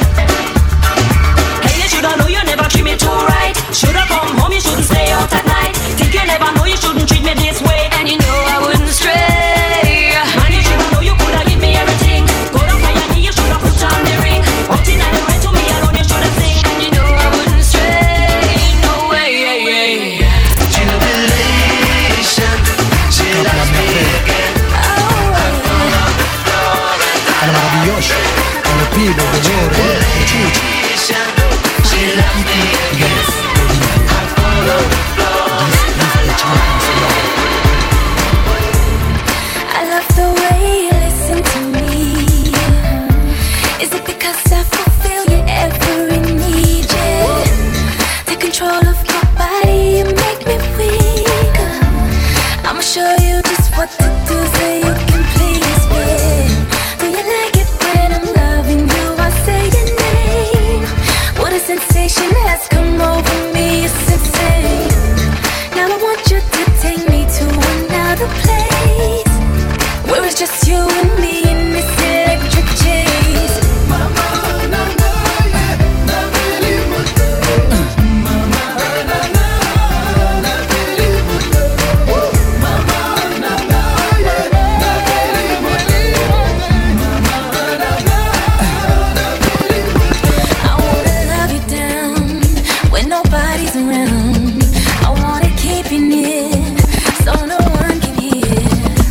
Hey, you shoulda know you never treat me too right. Shoulda come home, you shouldn't stay out at night. Think you never know you shouldn't treat me this way. And you know I wouldn't stray. Man, you shoulda know you coulda give me everything. Go down by your knee, you shoulda put on the ring. Out in the rain to me alone, you shoulda sing. And you know I wouldn't stray. No way. Jubilation, she loves me again. È meraviglioso, è il pido, è Jubilation, she loves me again. I follow the floor. I love the way you listen to me. Is it because I fulfill your every need? Yeah. Take control of my body, you make me weak. I'ma show you just what to do so you can please me. Do you like it when I'm loving you? I say your name. What a sensation has come over me, it's insane. Now I want you to take me to another place where it's just you and me in this electric chase. I wanna love you down when nobody's around. I wanna keep you near so no one can hear.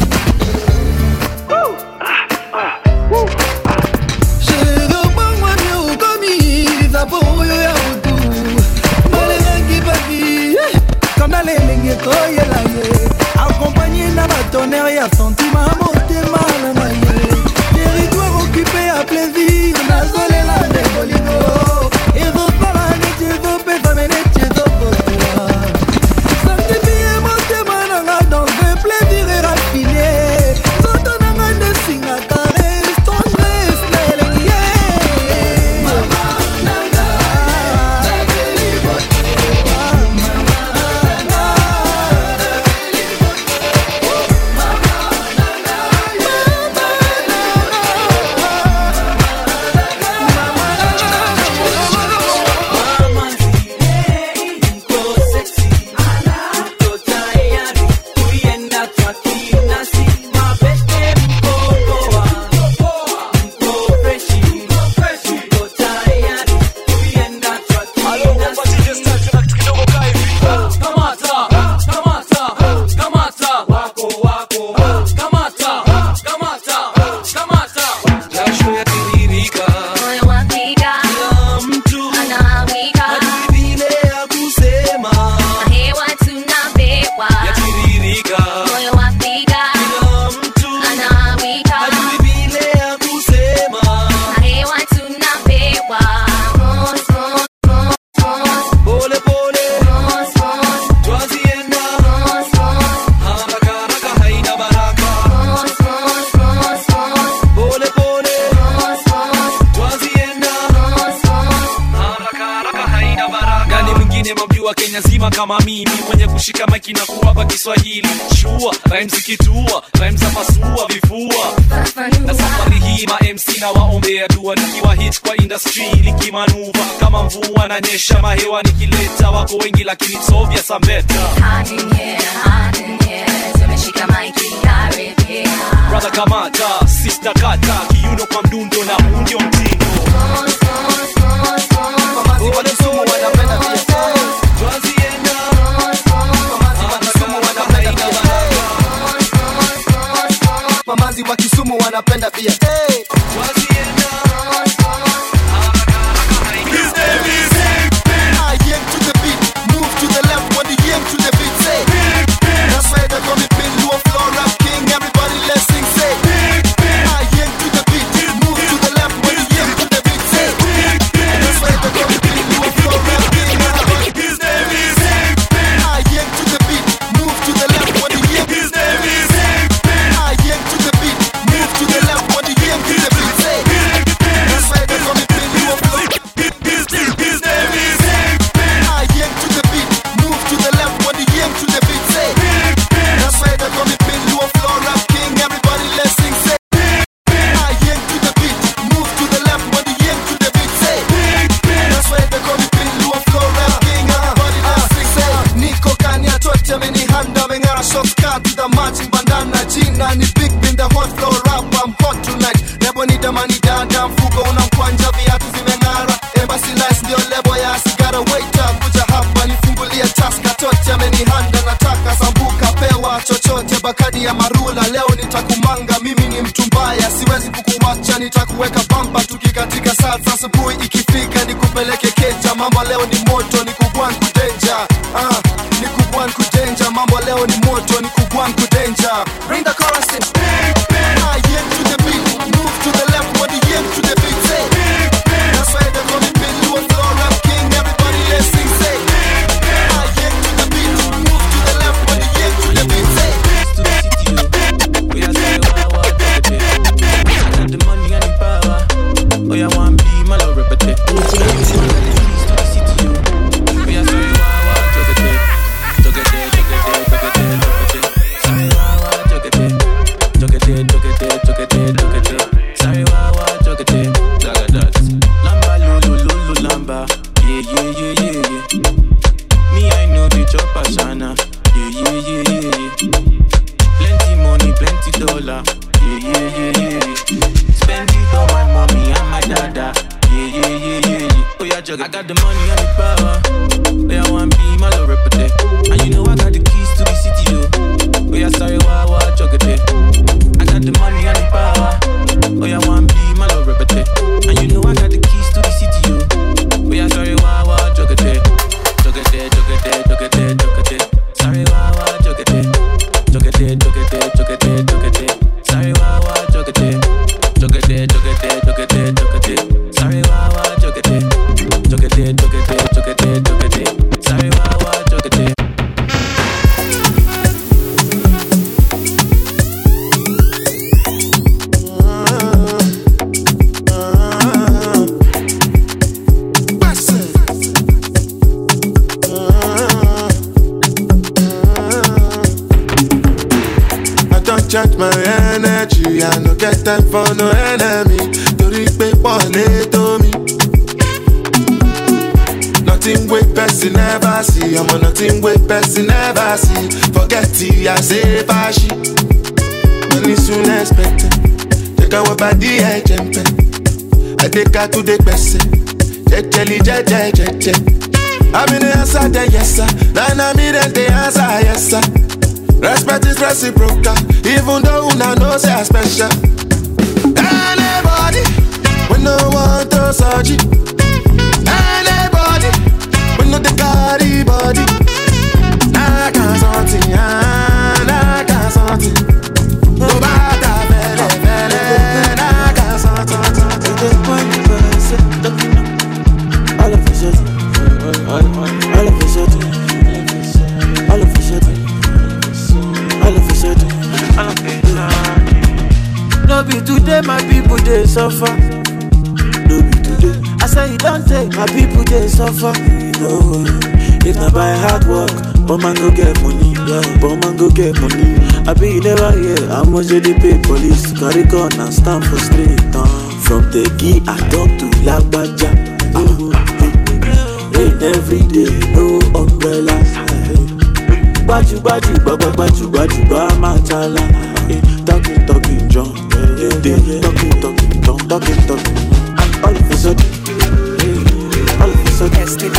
Accompagné na batonnerre ya sentiment motema na maye. Territoire occupé à plaisir nazolela nde bolingo. Ezopala neti ezopesa me neti ezokotoa. Sanctifie motema nanga dans un plaisir raffiné. Nzoto nanga nde singa caresse, tendresse na elengi. Mama nanga kama mimi mwenye kushika maiki na kuwapa Kiswahili shua rhymes kitua rhymes za pasua vifua na safari hii ma MC na waombea dua, nikiwa hit kwa industry nikimanuva kama mvua na nyesha mahewa nikileta wako wengi lakini it's obvious I'm better. Brother kamata, sister kata, kiuno kwa mdundo na huu ndio mtindo. Mamazi wa Kisumu wanapenda pia. Twazienda. Mamazi wa Kisumu wanapenda pia. Twazienda. His name is I yank to the beat, move to the left when the yank to the beat say. That's why they call me Pin Luo Floor Rap King. Everybody let's sing say. I yank to the beat, move to the left when the yank to the beat say. That's why they call me Pin Luo Floor Rap King. His name is I yank to the beat, move to the left when the yank. His name is I yank to the beat, move to the left when the yank to the beat say. That's why they call me Pin Luo Floor. His name is I yank to the beat, move to the left when the yank to the beat say. That's why they call me Pin Luo Floor Rap King. Everybody let's sing say. I yank to the beat, move to the left when the yank to the beat say. That's why they call me Pin Luo Floor Rap King. Everybody let's sing say. Niko kanya tote meni handa mengara shots cut to the matching bandana jina ni big bin the hot floor rap I'm hot tonight. Lebo ni damani dada mfuko unamkwanja viatu zimengara. Embassy nice ndio lebo ya sigara waiter kuja hapa nifungulie taska tote meni handa nataka sambuka pewa chochote bakadi ya marula leo nitakumanga mimi ni mtu mbaya siwezi kukuacha nitakuweka bamba tukikatika saa asubuhi ikifika nikupeleke keja mambo leo ni moto nikugwan kudenja nikugwan kudenja mambo leo ni moto nikugwan kudenja bring the chorus in I yank to the beat move to the left when the yank to the beat say that's why they call me Pin Luo Floor Rap King everybody let's sing say I yank to the beat move to the left when the yank to the beat say we are say wow I got the money and the power oh yeah one be my love repeat I got the money and the power. Where I want be my love repeat. And you know I got the keys to the city, yo. Where I sorry, wow, chocolate. I got the money and the power. Where I want be my love repeat. And you know I got the keys to the city, yo. Where I sorry, wow, chocolate. Chocolate, chocolate, chocolate, chocolate. Sorry, wow, chocolate. Chocolate, chocolate, chocolate, chocolate. Sorry, wow, chocolate. Chocolate, chocolate, chocolate, chocolate. Sorry, wow, chocolate. Chocolate, chocolate, chocolate, chocolate. Sorry, wow, chocolate. I don't charge my energy, I no get time for no enemy. Torí pé pọ̀lẹ́ tó mi. Nothing wey person never see, I'm on nothing wey person never see. Forget it, I say fashi. Money soon expected. Take our body, I jump. I take her to the person. Jejeli, jeje. I'm in the answer, then yes sir. Then I'm in the answer, yes sir. Respect is reciprocal, even though una know say I special. Anybody, we no want to search it. Anybody, we no the carry body. I can't something, I can't something. No matter fele, I can't something. All of a sudden, all of a sudden, all of a sudden. No be today, my people they suffer. No be today. I say you don't take my people they suffer. No, if not by hard work, but man go get money. Yeah, but man go get money. I be you never hear how much they pay police to carry gun and stand for street. From the key I talk to Lagbaja. Rain every day, no umbrella. Baju, machala. Talking, John. Talking. All of a sudden, all of a sudden,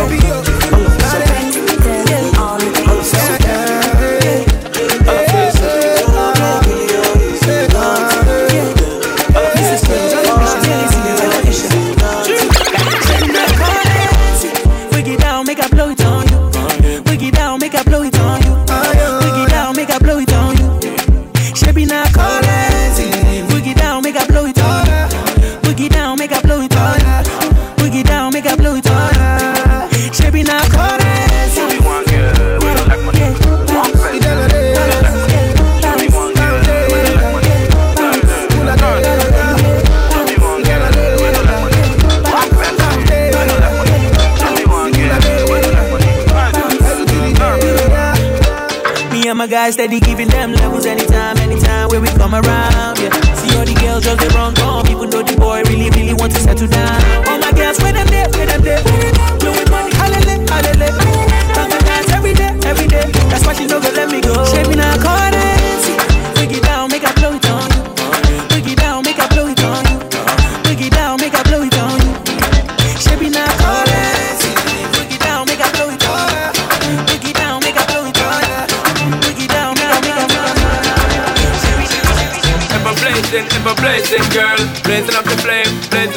My guys steady giving them levels anytime when we come around, yeah. See all the girls just they run gone. People know the boy really want to settle down. All my girls, where them there? Blowing money, hallelujah. Talk my guys every day. That's why she no go let me go. Shaping our currency. Break it down, make I blow it on you. Break it down, make I blow it on you. Break it down, make I blow it on you. Shaping our currency. Break it down, make I blow it on you. Break it down, make I blow it on you. Ever blazing, girl, blazing up the flame,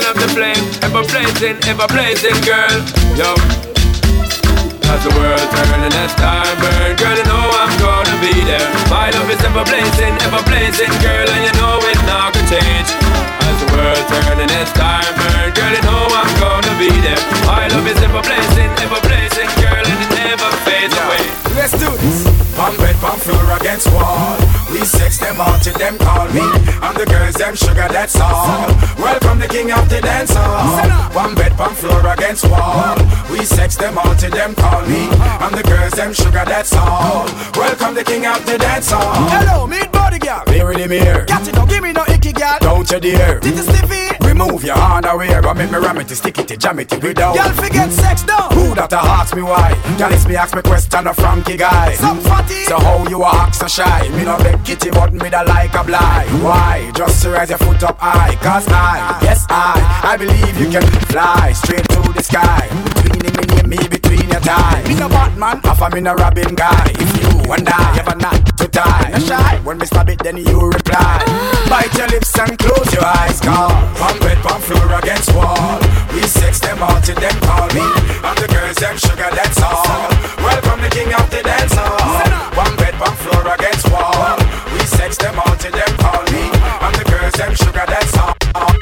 ever blazing, girl, yo. As the world turning, as time burn, girl, you know I'm gonna be there. My love is ever blazing, girl, and you know it not gonna change. As the world turning, as time burn, girl, you know I'm gonna be there. My love is ever blazing, girl, and it never fades away. Let's do this. Pump bed, pump floor against wall. We sex them out till them call me. And the girls them sugar, that's all. Welcome the king of the dance hall. Pump bed, pump floor against wall. We sex them out till them call me. And the girls them sugar, that's all. Welcome the king of the dance hall. Hello, meet body girl. Here in the mirror. Got it, don't give me no icky girl. Don't you dare. Did you stiffy? Remove your underwear. I make me ram it, stick it, jam it without. Girl forget sex now. Who that ask me why? Girl it's me ask me question a Frankie guy. Some fatty. So how you act so shy? Me no beg kitty but me da like a blind. Why? Just to raise your foot up high. Cause I believe you can fly straight to the sky. Between me between your thighs. Me no Batman, half a me no Robin guy. If you and I ever not to die, no shy. When me stab it then you reply. Bite your lips and close your eyes. Call pump bed, pump floor against wall. We sex them out till them call me. And the girls them sugar, that's all. Welcome the king of the dance hall. Pump bed, pump floor against wall. We sex them out till them call me. And the girls them sugar, that's all.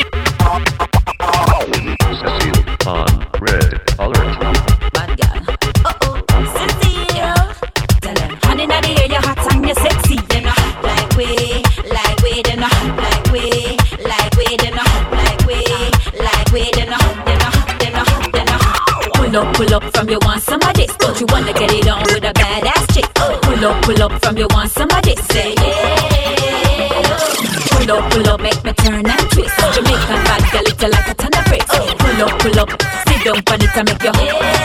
On red alert. Bad girl. Cynthia. Tell them, honey, now the air you hot and you sexy. Then you hot like we. Then you hot like we. Then you hot like we. Then you hot. Pull up from you want some of this. Don't you wanna get it on with a badass chick? Pull up from you want some of this. Say yeah. Pull up, make me turn and twist. Jamaican bad girl, it you like a ton of bricks. Pull up, sit down on it and make you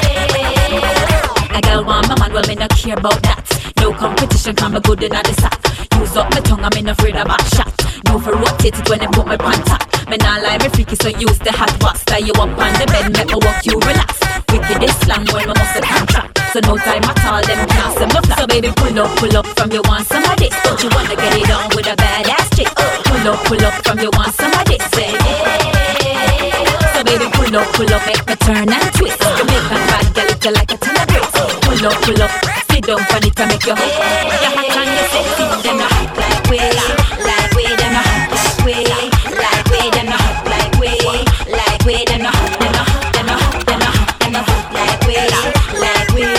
A girl want my man, well me no care about that. No competition, come me good in the sack. Use up my tongue, I'm in afraid of back shot. No for rotate it when I put my pants up. Me nah lie, me freaky, so use the hot box. Tie you up on the bed, make me walk you relax. Wicked this slang when my muscle contract. So no time at all, them can't say me flat. So baby, pull up from you want some of this. Don't you wanna get it on with a badass chick? Pull up from you want some of this. Say yeah. So baby, pull up, make me turn and twist. Jamaican bad girl, it you like a ton of bricks. Pull up, sit down on it and make you you're hot and you're sexy. Them not hot like we, them not hot like we, them not hot like we, them not hot, them not hot, them not hot, them not hot, them not hot like we, them not hot like we,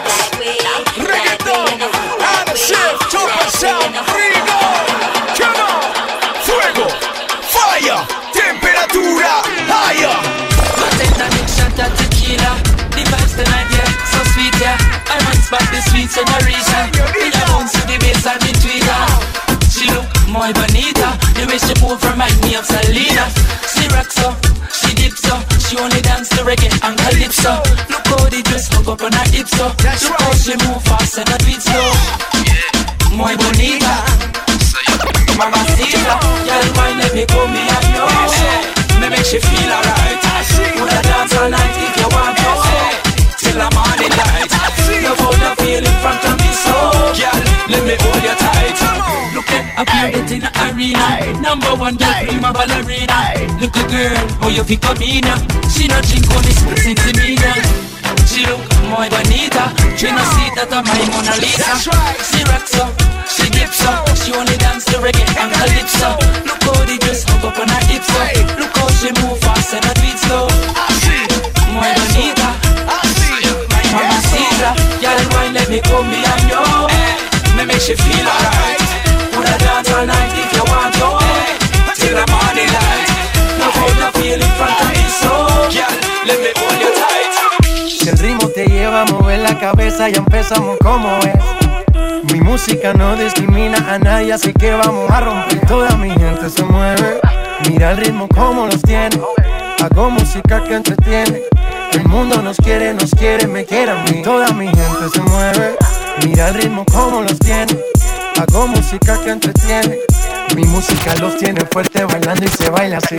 Chef, Chopper Sound, Frigo, come on, fuego, fire, temperatura, higher. I take that big shot of tequila. The vibes tonight, yeah, so sweet, yeah. I might spot the sweet senorita. Me a bounce to the bass and the tweeter. She look more bonita. The way she move remind me of Selena. She rocks up, she dips up. She only dance to reggae and calypso. Look how the dress hook up on her hips up. Look how she move fast and not beat slow. Muy bonita, mamacita. Girl, why let me come me and know? Me make she feel alright. Wanna dance all night if you want to. Till the morning light. Love how you feel in front of me, so girl, let me hold you tight. Look at appear in the arena. Number one, girl, prima ballerina. Look a girl, how you pick up me now. She not drink only sweet sentimina. She look muy bonita. She no see that I'm my Mona Lisa. She rocks up, she dips up. She only dance to reggae and calypso. Look how the dress hook up on her hips up. Look how she move fast and not beat slow. Muy bonita, mamacita. Girl, why let me come behind you? Me make she feel alright. Wanna dance all night if you want to. Till the morning light. Love how you feel in front of me, so girl, let me hold you tight. Si el ritmo te lleva a mover la cabeza, ya empezamos como es. Mi música no discrimina a nadie, así que vamos a romper. Toda mi gente se mueve, mira el ritmo como los tiene. Hago música que entretiene. El mundo nos quiere, me quiere a mí. Toda mi gente se mueve, mira el ritmo como los tiene. Hago música que entretiene. Mi música los tiene fuerte bailando y se baila así.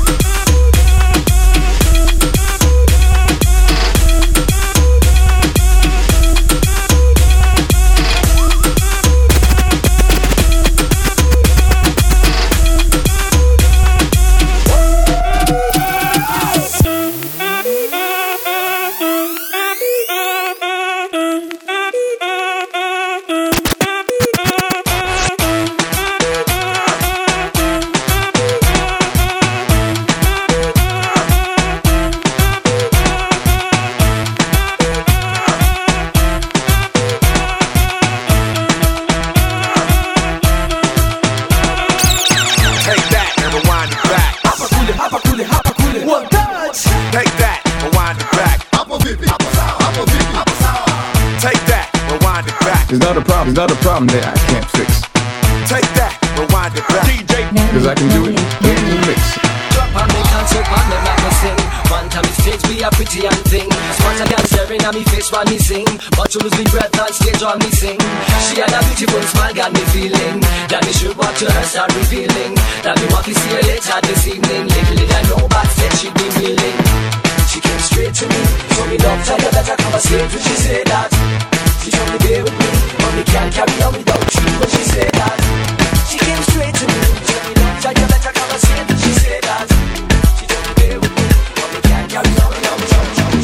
It's not a problem that I can't fix. Take that, rewind it back. DJ, cause I can do it in the mix. Drop on me, concert on me, like me sing. One time stage, we are pretty and thing. Smart a girl staring at me face while me sing. But to lose me breath on stage while me sing. She had a beautiful smile, got me feeling that me should walk to her, start revealing that me want to see her later this evening. Little did I know backstage she'd be willing. She came straight to me, told me love, tell you better come and stay till she said that. She told me be with me, but me can't carry on without you when she said that. She came straight to me, told me love, tell you better come and stay till she said that. She told me be with me, but me can't carry on without you.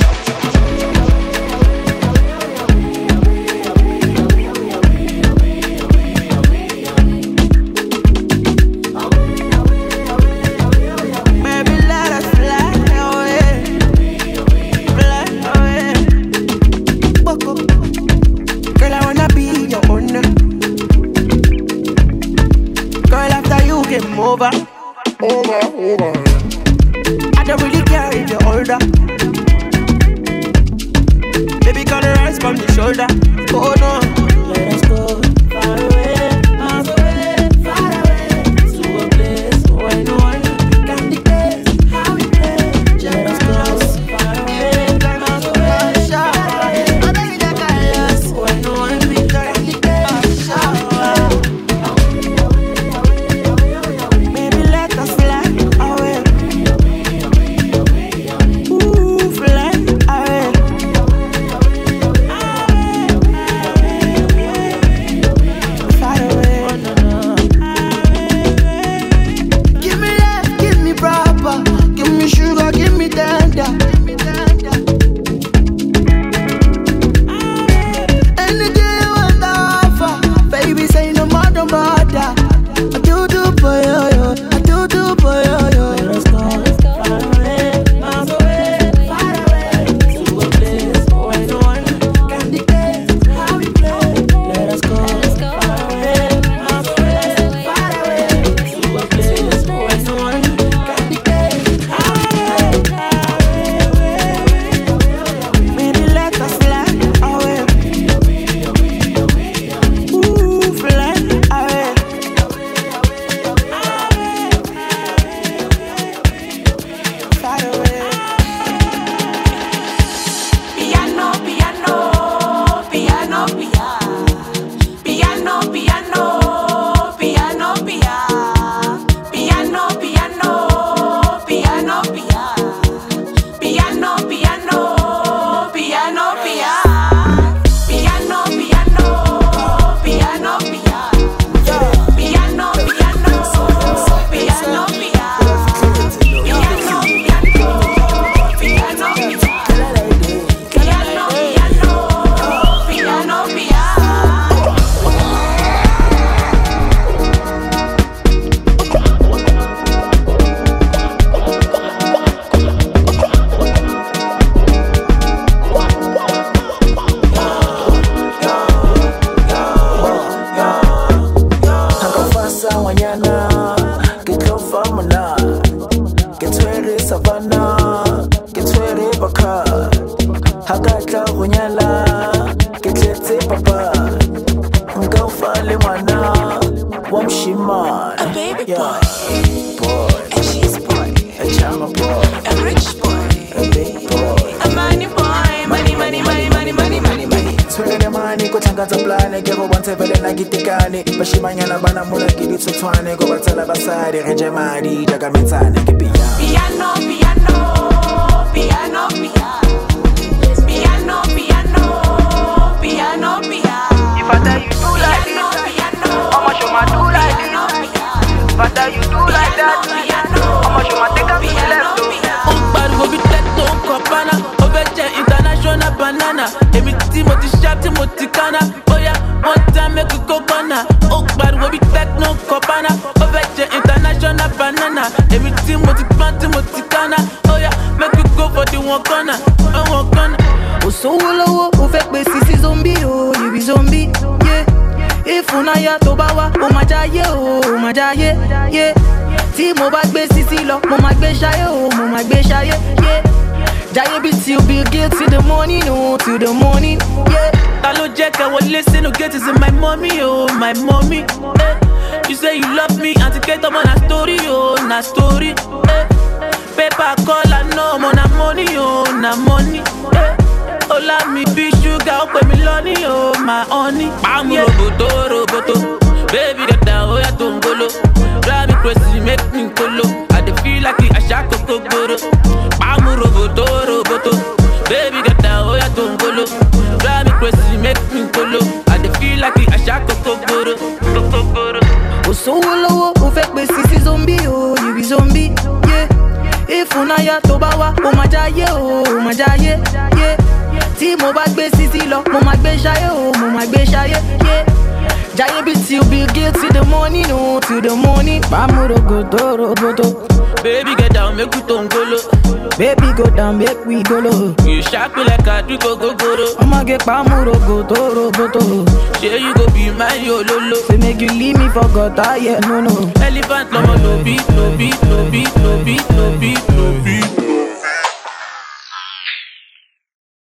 Over. I don't really care if you're older. Baby, gonna rise from the shoulder. Oh no, let us go far away, miles away, far away, to a place where no one can dictate how we play. Let us go far away, miles away, far away, where no one can dictate how we play. savannah, get ready baka. Hakatla gunyala, get letse papa. Go fale mwana, wamshima. A baby boy, boy, a cheese boy, a chama boy, a rich boy, a big boy, a money boy, money, money, money, money, money, money, money. Swele de mani ko tanga za plane, gero bonte vele na gitikane. Bashimanyana bana muna gidi tsotwane, go batala basari reje mari jaga mensane ke piano. Piano, piano, piano, piano, piano, piano, piano, piano. If I tell you do like this, how much you might do like this? If I tell you do like that, how much you might take up to the left? Go be techno copana, overture international banana. Every Timothy sharp, Timothy Kana. Oh yeah, one time make a coconut. Oh, but go be techno copana, overture international banana. Every Timothy Pan, Timothy Kana. Oh yeah, make you go for the one corner, one corner. Oh so low, oh fake me sissy zombie, oh you be zombie, yeah. If unaya tobawa, oh my jaye, yeah. Tí mo bá gbé sisi lọ, mo máa gbé ṣayé o, mo máa gbé ṣayé, yeah. Jayé bí till Bill Gates till the morning, oh, till the morning, yeah. Ta ló jẹ́ kẹ́wọ́ listen, no get is in my mommy, oh, my mommy, eh. You say you love me, anticate on na story, oh, na story, eh. Paper call, I know, mo na money, oh, na money, eh. Ola mi bí sugar, ó pè mí lọ́ní, oh, my honey, yeah. Roboto, baby get down, oh, yeah, tongolo. Drive me crazy, make me colo. I dey feel like I shot kokoro. I'm a roboto. Baby get down, oh yeah, tongolo. Drive me crazy, make me colo. I dey feel like I shot kokoro. Oh so low, oh fake me sissy zombie, oh you be zombie, yeah. If unaya tobawa, oh my jaye, yeah. Tí mo bá gbé sisi lọ, mo máa gbé ṣayé, oh mo máa gbé ṣayé, yeah. Jayé bí till Bill Gates till the morning, oh, till the morning. Bamuro go roboto. Baby get down, make we tongolo. Baby go down, make we go low. You shock me like I do go. I'ma get bamuro go roboto. Say you go be my yololo. Say make you leave me for God, yeah, no. Elephant lomo no beat.